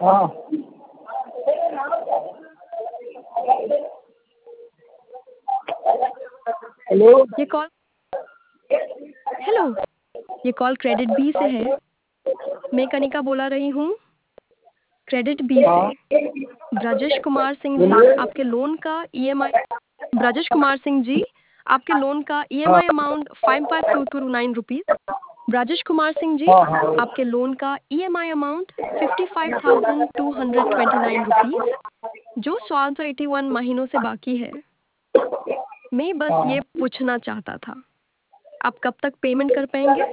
हाँ। हेलो। ये call hello, ये कॉल क्रेडिट बी से है। मैं कनिका बोला रही हूँ, क्रेडिट बी हाँ, से। ब्रजेश कुमार सिंह जी, बोलिए। आपके लोन का ईएमआई ब्रजेश कुमार सिंह जी, आपके लोन का हाँ, EMI amount 55,229 rupees. Brajesh Kumar Singh ji, हाँ, हाँ। आपके लोन का ईएमआई अमाउंट 55,229 रुपीस, जो 181 महीनों से बाकी है। मैं बस हाँ। ये पूछना चाहता था, आप कब तक पेमेंट कर पाएंगे?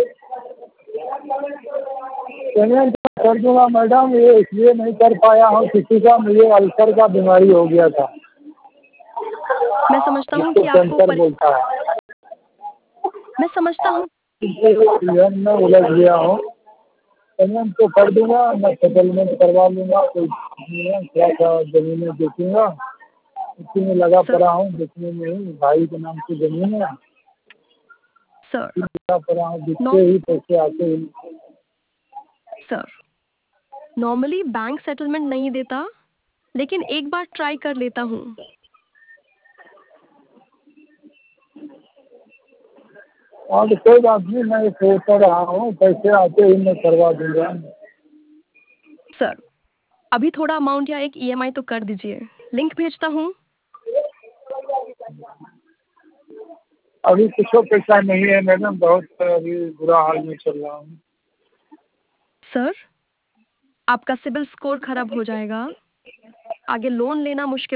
पेमेंट कर दूंगा मैडम, ये इसलिए नहीं कर पाया हूँ, किसी का मुझे अल्सर का बीमारी हो गया था, मैं समझता हूँ जिसको कि आपको कैंसर बोलता है। मैं समझता हूँ जीवन में उलझ गया हूँ। पेमेंट तो कर दूंगा, मैं सेटलमेंट करवा लूंगा, कोई नहीं है, थोड़ा सा जमीनें बेचूंगा, उसी में लगा सर पड़ा हूँ, बेचने में ही। भाई के नाम की जमीन है, सर लगा पड़ा हूँ, नॉ बिकते ही पैसे आते ही। सर नॉर्मली बैंक सेटलमेंट नहीं देता, लेकिन एक बार ट्राई कर लेता हूँ। और कोई बात नहीं, मैं सोच रहा हूँ, पैसे आते ही मैं करवा दूंगा। सर अभी थोड़ा अमाउंट या एक ईएमआई तो कर दीजिए, लिंक भेजता हूँ। अभी कुछ पैसा नहीं है मैडम, बहुत अभी बुरा हाल में चल रहा हूँ। सर आपका सिबिल स्कोर खराब हो जाएगा, आगे लोन लेना मुश्किल